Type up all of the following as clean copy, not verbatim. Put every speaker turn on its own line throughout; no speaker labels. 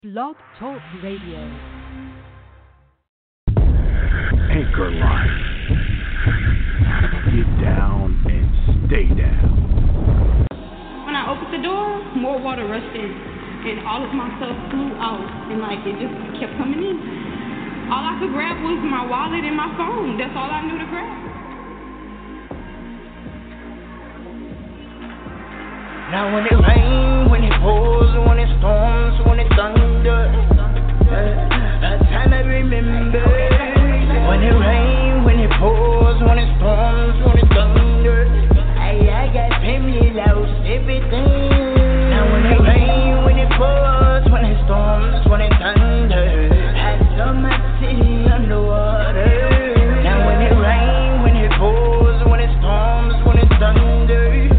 Blog Talk Radio.
Anchor Line. Get down and stay down.
When I opened the door, more water rushed in, and all of my stuff flew out, and it just kept coming in. All I could grab was my wallet and my phone. That's all I knew to grab.
Now when it rains, when it pours, when it storms, when it thunders, a time I remember. When it rains, when it pours, when it storms, when it thunders, I got family, lost everything. Now when it rains, when it pours, when it storms, when it thunders, I saw my city underwater. Now when it rains, when it pours, when it storms, when it thunders,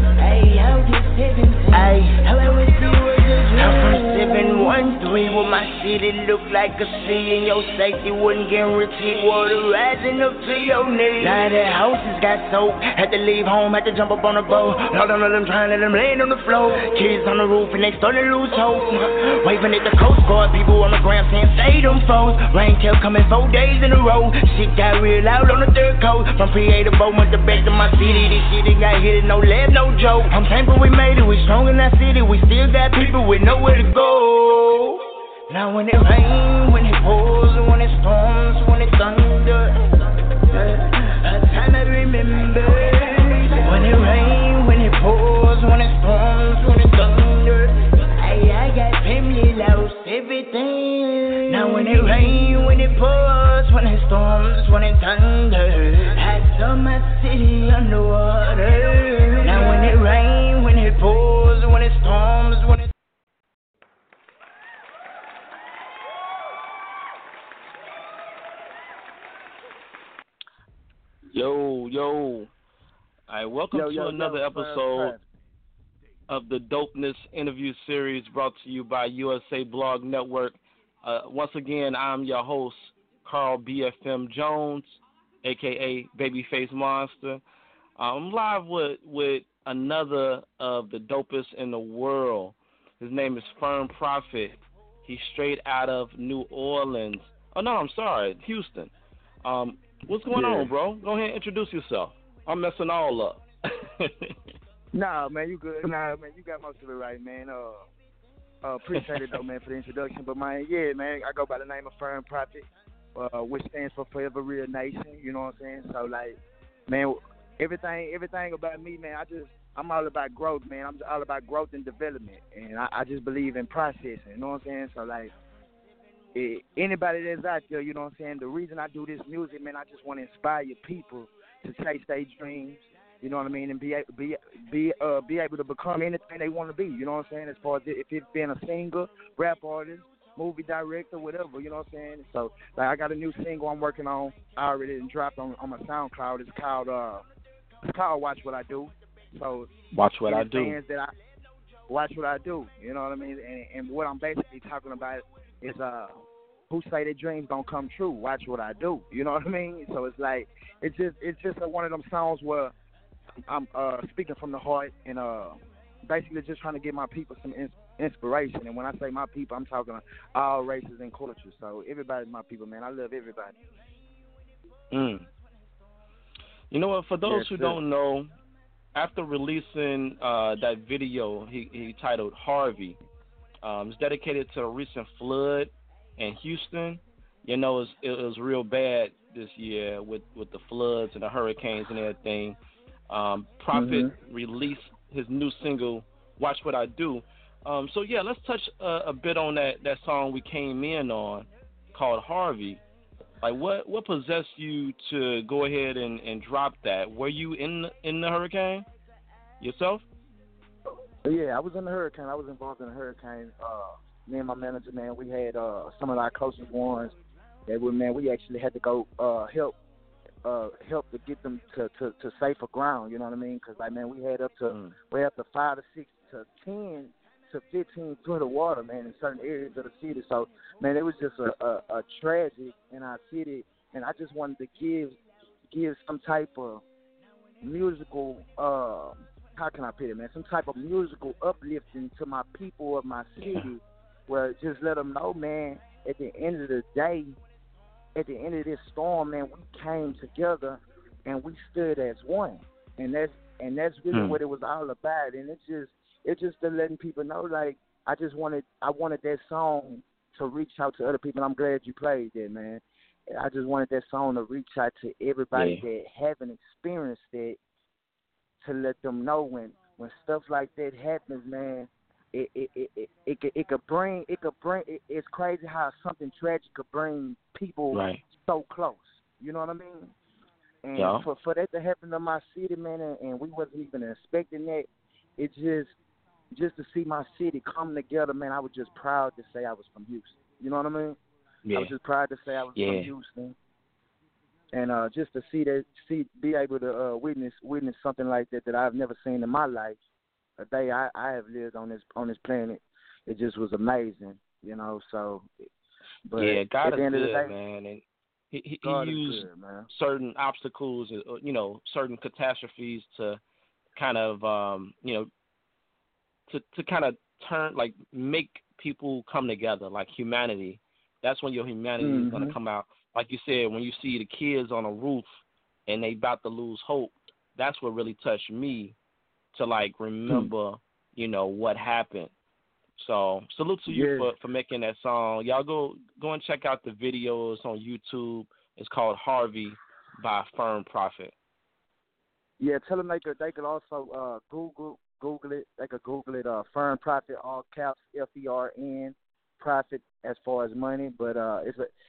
how I wish you was a dream. I'm from 713, what my city look like a sea, and your safety wasn't guaranteed. Water rising up to your knees. Now the houses got soaked, had to leave home, had to jump up on a boat. All of them trying to let them laying on the floor. Kids on the roof and they starting to lose hope. Waving at the Coast Guard, people on the ground saying stay them foes. Rain kept coming 4 days in a row. Shit got real loud on the third coast. From creative boat, went to back to my city. This shit it got hit, no lab, no joke. I'm thankful we made it, we strong in that city. We still got people with nowhere to go. Now when it rains, when it pours, when it storms, when it thunders, a time I remember. When it rains, when it pours, when it storms, when it thunders, I got family, lost everything. Now when it rains, when it pours, when it storms, when it thunders, I saw my city underwater. Now when it rains, when it pours, when it storms, when it
Yo. All right, welcome to another episode of the Dopeness interview series brought to you by USA Blog Network. Once again, I'm your host, Carl BFM Jones, a.k.a. Babyface Monster. I'm live with another of the dopest in the world. His name is Firm Prophet. He's straight out of New Orleans. Oh, no, I'm sorry, Houston. What's going on, bro? Go ahead and introduce yourself. I'm messing all up.
Nah, man, you good. Nah, man, you got most of it right, man. Appreciate it, though, man, for the introduction. But, man, man, I go by the name of Firm Prophet, which stands for Forever Real Nation, you know what I'm saying? So, man, everything about me, man, I'm all about growth, man. I'm all about growth and development, and I just believe in processing, you know what I'm saying? So, anybody that's out there, you know what I'm saying, the reason I do this music, man, I just want to inspire people to chase their dreams, you know what I mean, and be able to become anything they want to be, you know what I'm saying, as far as if it's being a singer, rap artist, movie director, whatever, you know what I'm saying. So, I got a new single I'm working on. I already dropped on my SoundCloud. It's called Watch What I Do. So,
Watch What I Do.
Watch What I Do, you know what I mean, and what I'm basically talking about is who say their dreams don't come true. Watch what I do. You know what I mean? So it's just one of them songs where I'm speaking from the heart and basically just trying to give my people some inspiration. And when I say my people, I'm talking all races and cultures. So everybody's my people, man. I love everybody.
You know what? For those who don't know, after releasing that video he titled Harvey, it's dedicated to a recent flood in Houston. You know, it was real bad this year with the floods and the hurricanes and everything. Prophet released his new single, Watch What I Do. So, let's touch a bit on that song we came in on called Harvey. What possessed you to go ahead and drop that? Were you in the hurricane yourself?
Yeah, I was in the hurricane. I was involved in the hurricane. Me and my manager, man, we had some of our closest ones that we actually had to go help to get them to safer ground, you know what I mean? Because, we had up to 5 to 6 to 10 to 15 foot of water, man, in certain areas of the city. So, man, it was just a tragedy in our city, and I just wanted to give some type of musical how can I put it, man? Some type of musical uplifting to my people of my city Well, just let them know, man. At the end of the day, at the end of this storm, man, we came together and we stood as one, and that's really what it was all about. And it's just to letting people know, like, I wanted that song to reach out to other people. I'm glad you played that, man. I just wanted that song to reach out to everybody that haven't experienced it, to let them know when stuff like that happens, man. It could bring. It's crazy how something tragic could bring people so close. You know what I mean? And for that to happen to my city, man, and we wasn't even expecting that. It just to see my city come together, man. I was just proud to say I was from Houston. You know what I mean? I was just proud to say I was from Houston, and just to be able to witness something like that I've never seen in my life. A day I have lived on this planet, it just was amazing, you know. So, but
God
at the end
is
of the
good,
day,
man, and he used
good, man.
certain obstacles, certain catastrophes to kind of, to kind of make people come together, like humanity. That's when your humanity is going to come out. Like you said, when you see the kids on a roof and they about to lose hope, that's what really touched me to, like, remember, what happened. So salute to you for making that song. Y'all go and check out the videos on YouTube. It's called Harvey by Firm Prophet.
Yeah, tell them they could also Google it. They could Google it. Firm Prophet, all caps, FERN, Prophet as far as money. But I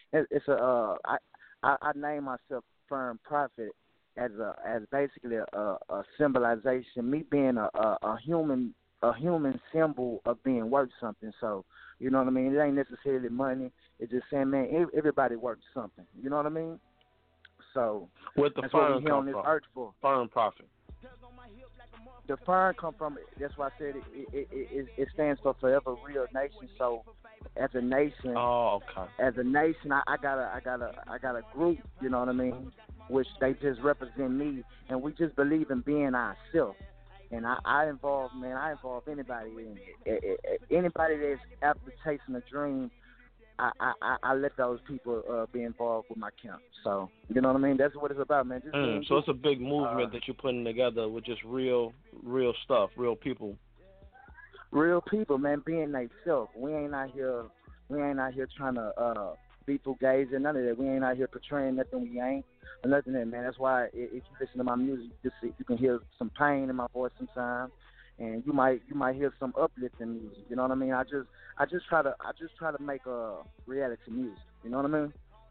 name myself Firm Prophet as basically a symbolization. Me being a human symbol of being worth something. So you know what I mean. It ain't necessarily money. It's just saying, man, everybody worth something. You know what I mean. So
what the
that's
firm
what we're here on this earth for.
Firm Prophet.
The firm come from. That's why I said it stands for Forever Real Nation. So as a nation, as a nation, I got a group. You know what I mean, which they just represent me, and we just believe in being ourselves. And I involve anybody in it. Anybody that's after chasing a dream. I let those people be involved with my camp. So, you know what I mean? That's what it's about, man.
So it's a big movement that you're putting together with just real stuff, real people.
Real people, man, being themselves. We ain't out here trying to be fugazi, none of that. We ain't out here portraying nothing we ain't or nothing that, man. That's why if you listen to my music, you can hear some pain in my voice sometimes. And you might hear some uplifting music. You know what I mean? I just try to make a reality music. You know what I mean?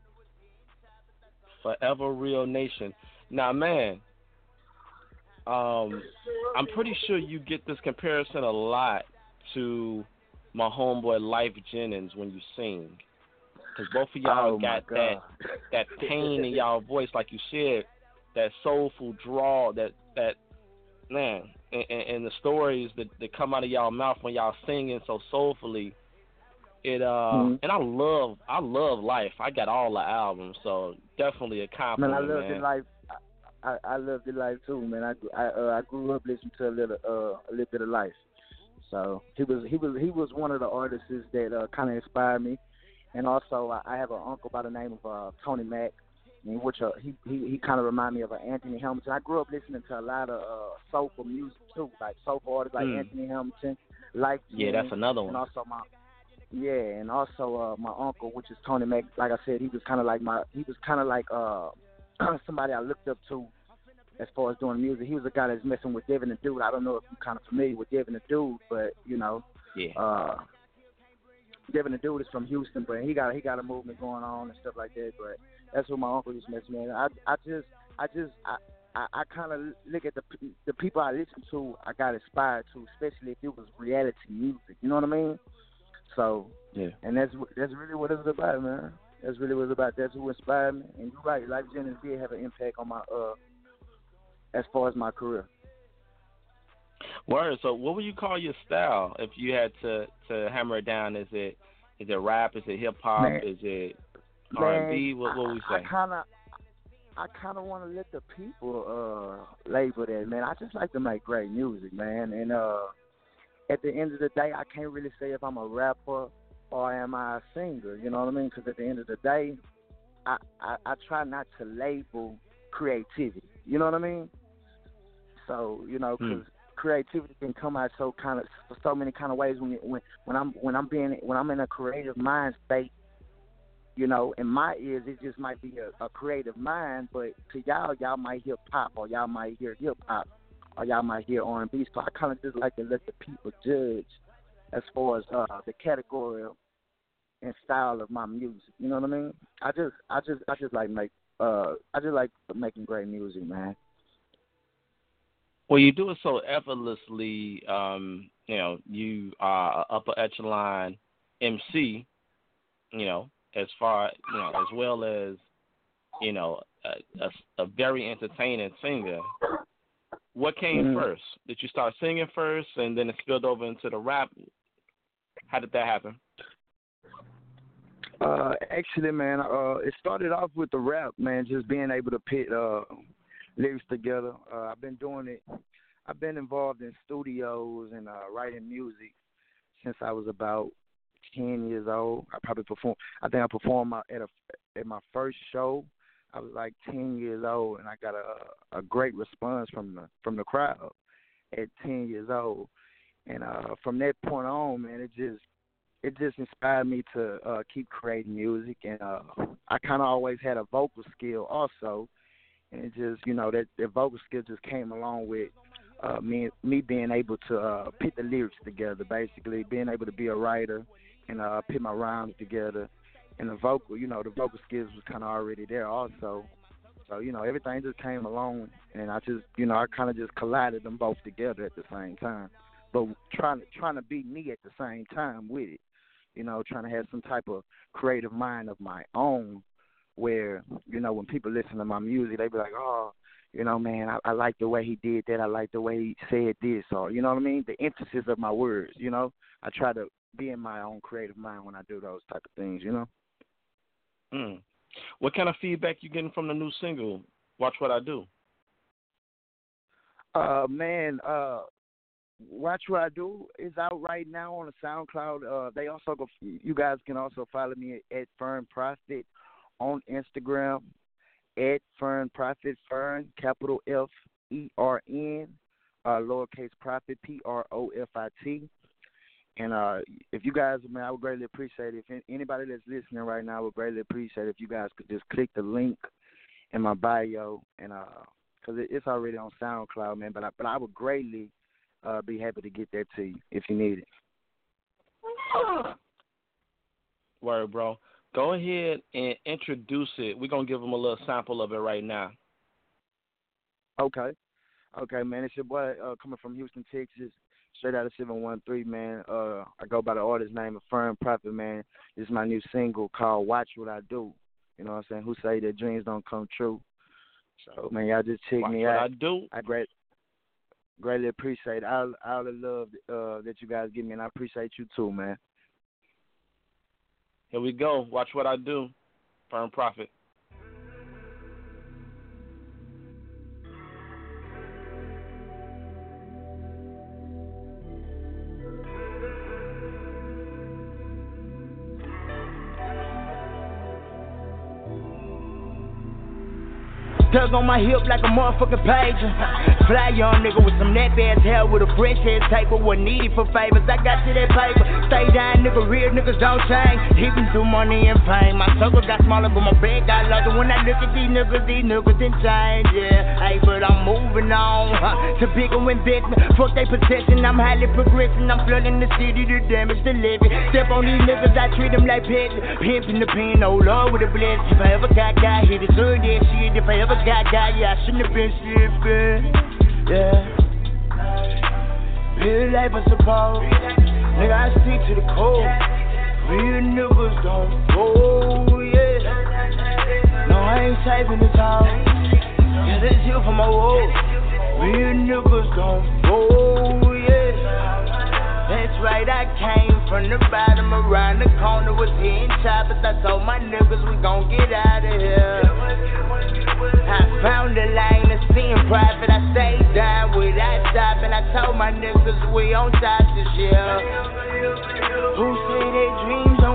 Forever Real Nation. Now, man, I'm pretty sure you get this comparison a lot to my homeboy Life Jennings when you sing, because both of y'all got that pain in y'all voice, like you said, that soulful drawl, that man. And the stories that come out of y'all mouth when y'all singing so soulfully, and I love Life. I got all the albums, so definitely a compliment,
man. I love the Life. I love the Life too, man. I grew up listening to a little bit of Life. So he was one of the artists that kind of inspired me, and also I have an uncle by the name of Tony Mack. Which he kind of remind me of Anthony Hamilton. I grew up listening to a lot of soulful music too, like soulful artists like Anthony Hamilton, Life Jennings,
that's another one.
And also my uncle, which is Tony Mack. Like I said, he was kind of like somebody I looked up to as far as doing music. He was a guy that's messing with Devin the Dude. I don't know if you're kind of familiar with Devin the Dude, but Devin the Dude is from Houston, but he got a movement going on and stuff like that. But that's what my uncle used to mess with. I kind of look at the people I listen to. I got inspired to, especially if it was reality music. You know what I mean? So and that's really what it's about, man. That's really what it's about. That's who inspired me. And you're right, Life Jennings did have an impact on my as far as my career.
Word. So, what would you call your style if you had to hammer it down? Is it rap? Is it hip hop? Is it R&B? What would we say?
I kind of want to let the people label that, man. I just like to make great music, man. And at the end of the day, I can't really say if I'm a rapper or am I a singer? You know what I mean? Because at the end of the day, I try not to label creativity. You know what I mean? So, you know, because creativity can come out so many kind of ways when I'm in a creative mind state. You know, in my ears, it just might be a creative mind, but to y'all might hear pop, or y'all might hear hip hop, or y'all might hear R&B. So I kind of just like to let the people judge as far as the category and style of my music. You know what I mean? I just like making great music, man.
Well, you do it so effortlessly. You know, you are an upper echelon MC. You know, as well as, you know, a very entertaining singer. What came first? Did you start singing first, and then it spilled over into the rap? How did that happen?
Actually, man, it started off with the rap, man, just being able to put lyrics together. I've been doing it. I've been involved in studios and writing music since I was about 10 years old. I think I performed at my first show. I was like 10 years old, and I got a great response from the crowd at 10 years old. And from that point on, man, it just inspired me to keep creating music. And I kind of always had a vocal skill also, and it just, you know, that vocal skill just came along with me being able to put the lyrics together, basically being able to be a writer and put my rhymes together. And the vocal skills was kind of already there also. So, you know, everything just came along, and I just, you know, I kind of just collided them both together at the same time. But trying to be me at the same time with it, you know, trying to have some type of creative mind of my own where, you know, when people listen to my music, they be like, oh, you know, man, I like the way he did that. I like the way he said this, or, you know what I mean? The emphasis of my words, you know. I try to be in my own creative mind when I do those type of things, you know.
What kind of feedback you getting from the new single, Watch What I Do?
Man, Watch What I Do is out right now on the SoundCloud. You guys can also follow me at Fern Prophet on Instagram, at Fern Prophet, Fern, capital F-E-R-N, lowercase Prophet, P-R-O-F-I-T. And if you guys, man, I would greatly appreciate it. If anybody that's listening right now, I would greatly appreciate it if you guys could just click the link in my bio, and because it's already on SoundCloud, man. But I would greatly be happy to get that to you if you need it.
Word, bro. Go ahead and introduce it. We're going to give them a little sample of it right now.
Okay, man. It's your boy coming from Houston, Texas. Straight out of 713, man. I go by the artist name of Fern Prophet, man. This is my new single called Watch What I Do. You know what I'm saying? Who say that dreams don't come true? So, man, y'all just check me out.
Watch What I Do.
I greatly appreciate all the love that you guys give me, and I appreciate you too, man.
Here we go. Watch What I Do. Fern Prophet.
Tug on my hip like a motherfucking pager. Fly young nigga with some neck ass hair with a fresh head tape, but what needed for favors. I got to that paper. Stay down, nigga. Real niggas don't change. Even through money and fame. My circle got smaller, but my bag got larger. When I look at these niggas didn't change. Yeah, hey, but I'm moving on to bigger investment. Fuck they possession. I'm highly progressing. I'm flooding the city to damage the living. Step on these niggas, I treat them like pets. Pimping the pen, oh Lord, with a blessing. If I ever got hit, it's good that shit. If I ever got, yeah, I shouldn't have been slipping. Yeah. Real life I suppose. Nigga, I stick to the code. Real niggas don't go, yeah. No, I ain't saving the time. Yeah, that's here for my road. Real niggas don't go, yeah. That's right, I came from the bottom around the corner, was hitting choppers. I told my niggas we gon' get out of here. I found a lane of seeing profit. I stayed down without stopping. I told my niggas we on top this year. Who say their dreams don't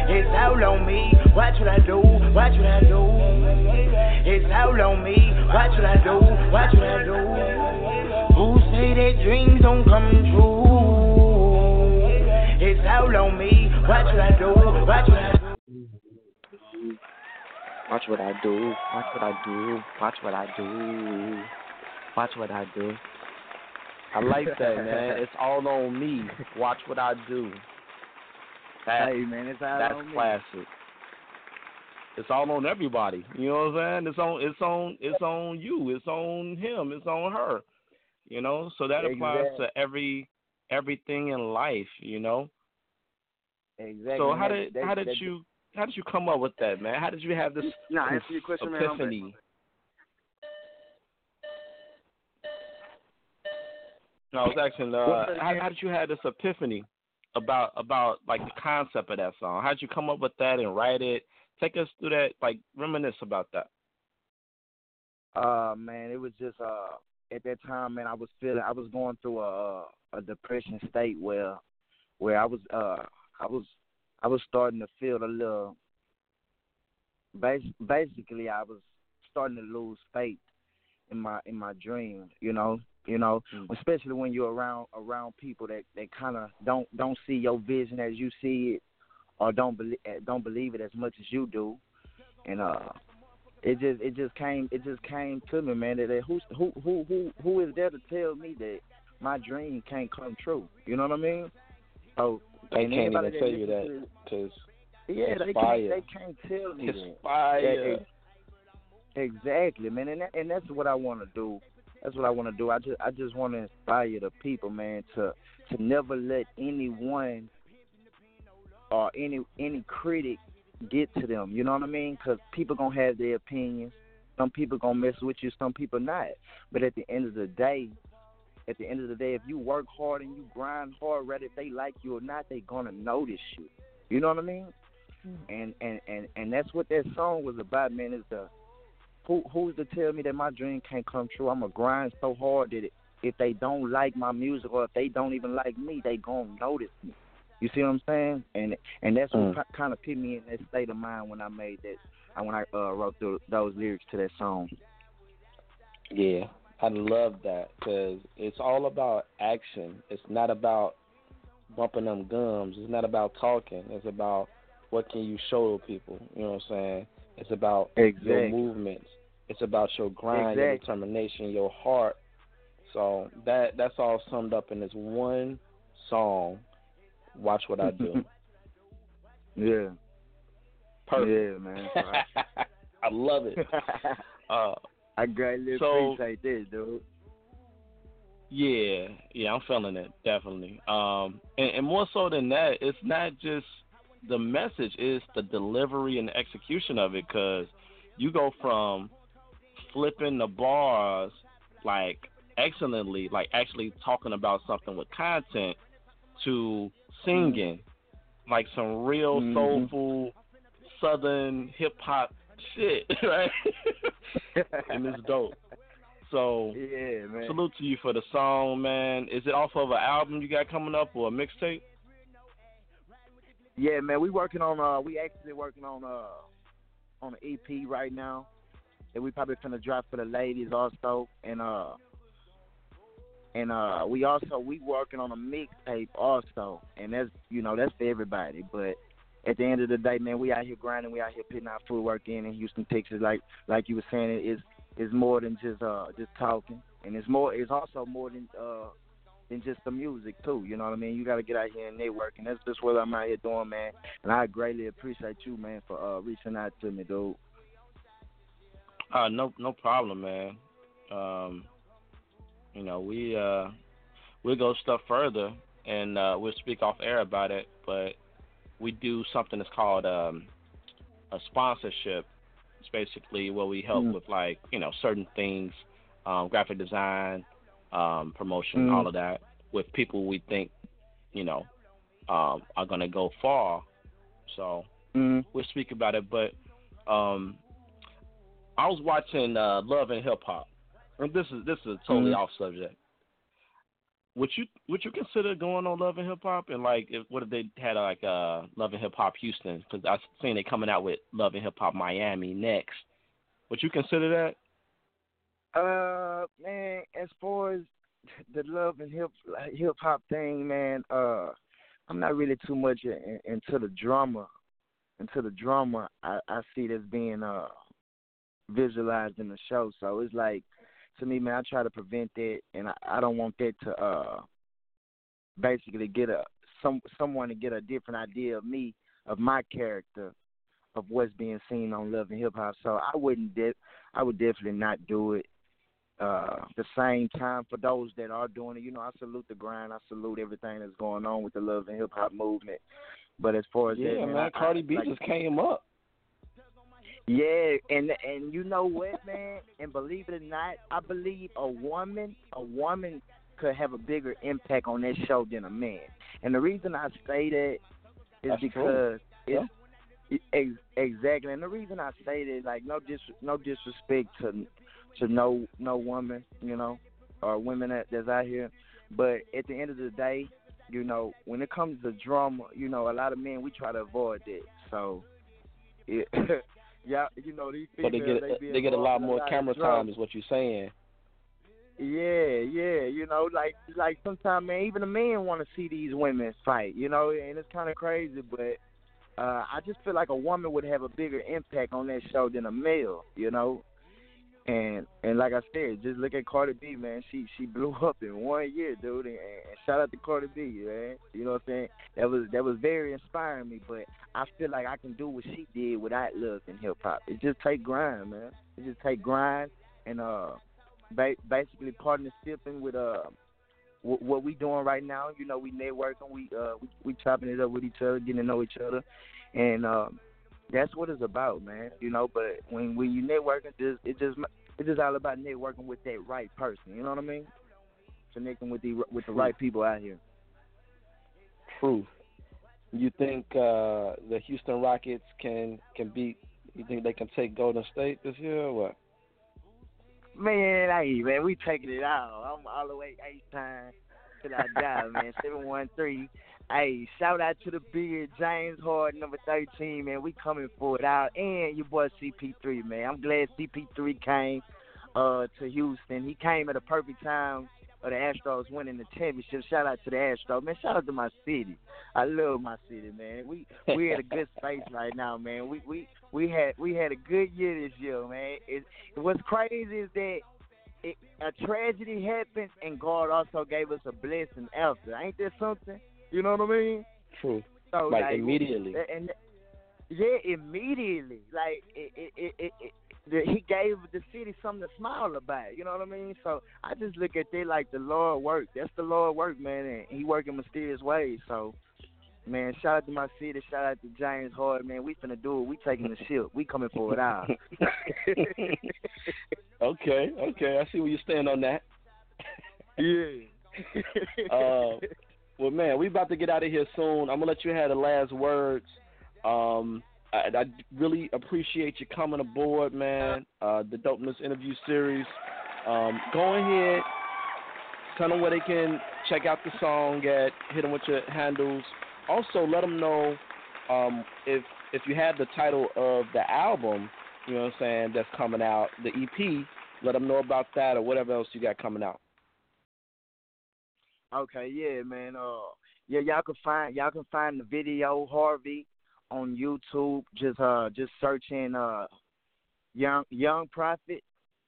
It's all on me. Watch what I do. Watch what I do. It's all on me. Watch what I do. Watch what I do. Who say that dreams don't come true? It's all on me. Watch what I do. Watch what I do.
Watch what I do. Watch what I do. Watch what I do. Watch what I do. I like that, man. It's all on me. Watch what I do.
Hey, man, it's all
that's
on me.
classic. It's all on everybody. You know what I'm saying? It's on you. It's on him. It's on her. You know, so that applies to everything in life. You know.
Exactly.
So how did you come up with that, man? How did you have this
answer your question,
epiphany?
Man,
No, I was asking, how did you have this epiphany about like the concept of that song? How did you come up with that and write it? Take us through that, like reminisce about that.
Man, it was just at that time, man, I was going through a depression state where I was starting to feel a little. Basically, I was starting to lose faith in my dream. Especially when you're around people that kind of don't see your vision as you see it, or don't believe it as much as you do, and it just came to me, man. That who is there to tell me that my dream can't come true? You know what I mean? So
they can't even tell you that because
they can't tell me that. Exactly, man, and that's what I want to do. That's what I want to do. I just want to inspire the people, man, to never let anyone or any critic get to them. You know what I mean? Because people gonna have their opinions. Some people gonna mess with you. Some people not. But at the end of the day, if you work hard and you grind hard, whether if they like you or not, they gonna notice you. You know what I mean? And that's what that song was about, man. Is the who's to tell me that my dream can't come true? I'm going to grind so hard that if they don't like my music or if they don't even like me, they going to notice me. You see what I'm saying? And that's what kind of put me in that state of mind when I made that, when I wrote those lyrics to that song.
Yeah, I love that because it's all about action. It's not about bumping them gums. It's not about talking. It's about what can you show people. You know what I'm saying? It's about your movements. It's about your grind, your determination, your heart. So that's all summed up in this one song, Watch What I Do.
Yeah.
Perfect.
Yeah, man.
I love it.
I greatly appreciate this, dude.
Yeah, I'm feeling it, definitely. And more so than that, it's not just the message, it's the delivery and the execution of it, because you go from flipping the bars like excellently, like actually talking about something with content, to singing like some real soulful southern hip hop shit, right? And it's dope. So
yeah, man.
Salute to you for the song, man. Is it off of an album you got coming up or a mixtape?
Yeah, man, we actually working on an EP right now that we probably finna drop for the ladies also, and we working on a mixtape also, and that's for everybody. But at the end of the day, man, we out here grinding, we out here putting our footwork in Houston, Texas. Like you were saying, it's more than just talking, and it's also more than just the music too. You know what I mean? You got to get out here and network, and that's just what I'm out here doing, man. And I greatly appreciate you, man, for reaching out to me, dude.
No problem, man. We'll go stuff further, and we'll speak off air about it. But we do something that's called a sponsorship. It's basically where we help with certain things, graphic design, promotion, all of that, with people we think are gonna go far. So we'll speak about it. But I was watching Love and Hip Hop. And this is a totally off subject. would you consider going on Love and Hip Hop and like what if they had like Love and Hip Hop Houston? Because I've seen they coming out with Love and Hip Hop Miami next. Would you consider that?
Man, as far as the Love and hip hop thing, man, I'm not really too much into the drama. I see it as being visualized in the show. So it's like, to me, man, I try to prevent that, and I don't want that to basically get someone to get a different idea of me, of my character, of what's being seen on Love and Hip Hop. So I would definitely not do it. The same time, for those that are doing it, I salute the grind. I salute everything that's going on with the Love and Hip Hop movement. But as far as that,
man, Cardi B just came up.
Yeah, and you know what, man? And believe it or not, I believe a woman could have a bigger impact on that show than a man. And the reason I say that is
That's
because
true.
exactly. And the reason I say that, like, no disrespect to no woman, or women that's out here, but at the end of the day, when it comes to drama, a lot of men, we try to avoid that. So, yeah, these females,
they get a lot more camera time, is what you're saying.
Yeah, like sometimes, man, even the men want to see these women fight, and it's kind of crazy, but I just feel like a woman would have a bigger impact on that show than a male, And like I said, just look at Cardi B, man. She blew up in 1 year, dude. And shout out to Cardi B, man. You know what I'm saying? That was very inspiring me. But I feel like I can do what she did without Love and Hip Hop. It just take grind, man. It just take grind and basically partnershiping with what we doing right now. We networking, we chopping it up with each other, getting to know each other, and that's what it's about, man. But when you networking, it's just all about networking with that right person. You know what I mean? Connecting with the right people out here.
True. You think the Houston Rockets can beat? You think they can take Golden State this year or what?
Man, we taking it out. I'm all the way 8 times till I die, man. 713. Hey, shout out to the big James Harden, number 13, man. We coming for it out. And your boy CP3, man. I'm glad CP3 came to Houston. He came at a perfect time of the Astros winning the championship. Shout out to the Astros, man. Shout out to my city. I love my city, man. We at a good space right now, man. We had a good year this year, man. What's crazy is that a tragedy happened and God also gave us a blessing after. Ain't that something? You know what I mean?
True.
So,
like immediately.
Yeah, immediately. Like he gave the city something to smile about. You know what I mean? So I just look at that like the Lord work. That's the Lord work, man, and He work in mysterious ways. So, man, shout out to my city. Shout out to James Harden, man. We finna do it. We taking the ship. We coming for it out.
Okay. I see where you stand on that.
Yeah.
Well, man, we about to get out of here soon. I'm going to let you have the last words. I really appreciate you coming aboard, man, the Dopeness interview series. Go ahead, tell them where they can check out the song at, hit them with your handles. Also, let them know if you have the title of the album, you know what I'm saying, that's coming out, the EP, let them know about that or whatever else you got coming out.
Okay, yeah, man. Y'all can find the video Harvey on YouTube. Just searching Young Prophet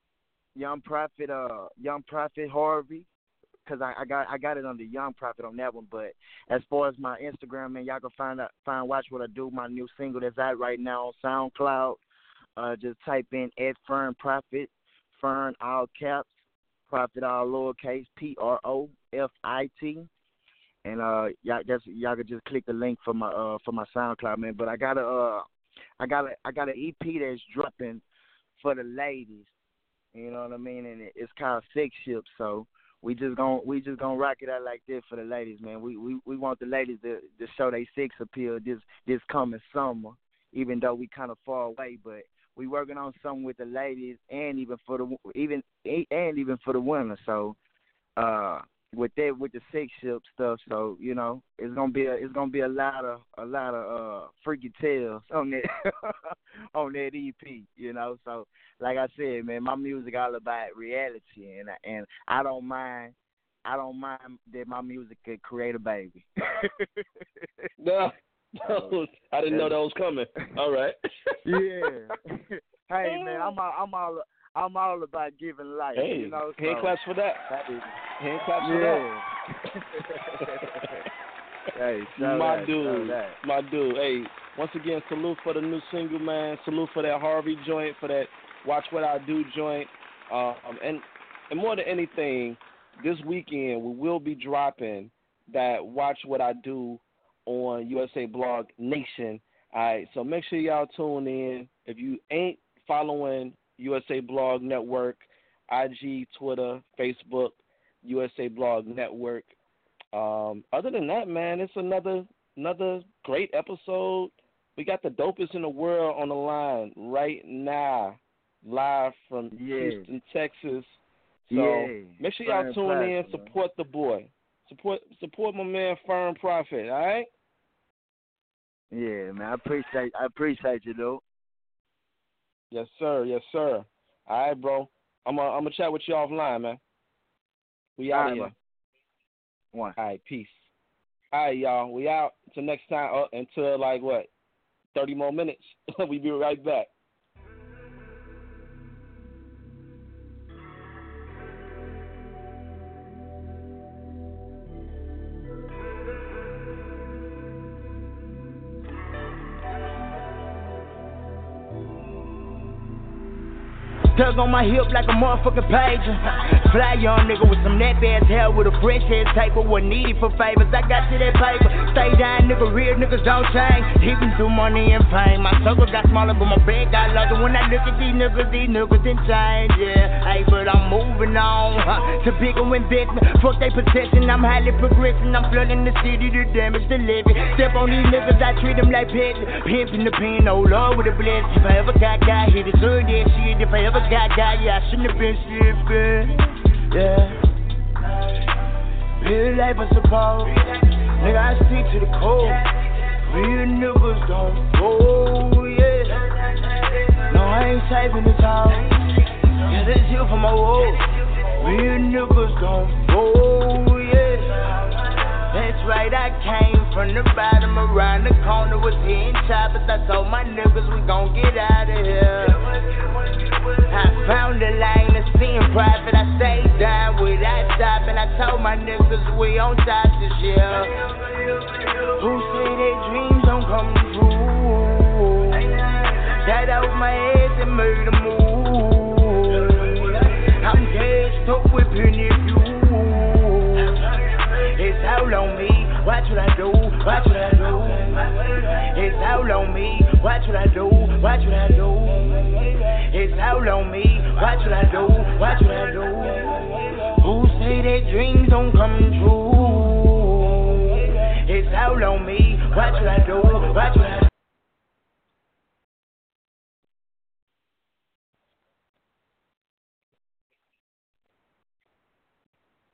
Harvey, because I got it under Young Prophet on that one. But as far as my Instagram, man, y'all can find Watch What I Do, my new single that's out right now on SoundCloud. Just type in @Fern Prophet, Fern all caps, Prophet all lowercase, PROFIT, and y'all could just click the link for my SoundCloud, man. But I got an EP that's dropping for the ladies, you know what I mean, and it's called Sex Ship. So we just gonna rock it out like that for the ladies, man. We want the ladies to show their sex appeal this coming summer, even though we kind of far away, but we working on something with the ladies and even for the women. So with the sex ship stuff. So you know, it's gonna be a lot of freaky tales on that on that EP. You know, so like I said, man, my music all about reality, and I don't mind that my music could create a baby.
No, I didn't know that was coming. All right.
Yeah. Hey man, I'm all about giving life.
Hey,
you know,
hand claps for that. Hand claps for that.
Hey,
my dude. Hey, once again, salute for the new single, man. Salute for that Harvey joint, for that Watch What I Do joint, and more than anything, this weekend we will be dropping that Watch What I Do on USA Blog Nation. All right, so make sure y'all tune in. If you ain't following USA Blog Network, IG, Twitter, Facebook, USA Blog Network. Other than that, man, it's another great episode. We got the dopest in the world on the line right now, live from Houston, Texas. So make sure y'all tune in, support the boy. Support my man Firm Prophet, all right?
Yeah, man, I appreciate you, though.
Yes, sir. All right, bro. I'm gonna chat with you offline, man. We out here. All right, peace. All right, y'all. We out. Until next time. Until 30 more minutes. We be right back.
Tug on my hip like a motherfucking pager. Fly young nigga with some nappy ass hair with a fresh head taper. What needed for favors, I got to that paper. Stay down, nigga, real niggas don't change. Even through money and fame. My circle got smaller, but my bag got larger. When I look at these niggas didn't change, yeah. Hey, but I'm moving on to bigger investment. Fuck they possession, I'm highly progressing. I'm flooding the city to damage the living. Step on these niggas, I treat them like pets. Pimping the pen, oh Lord, with a bless. If I ever got hit it, good that shit. If I ever got, yeah, I shouldn't have been shipping. Yeah. Real life I suppose. Nigga, I stick to the code. Real niggas don't go, yeah. No, I ain't saving this house. Yeah, this here for my road. Real niggas don't go, yeah. That's right, I came from the bottom around the corner, was hitting choppers. I told my niggas we gon' get out of here. I found a lane of seeing profit. I stayed down without stopping. I told my niggas we on top this year. Who say their dreams don't come true? Got out my head and made a move. I'm dead stuck with plenty of you. It's all on me. Watch what I do. Watch what I do. It's all on me. Watch what I do. Watch what I do. It's all on me. Watch what I do. Watch what I do. Who say their dreams don't come true? It's all on me. Watch what I do. Watch what I do.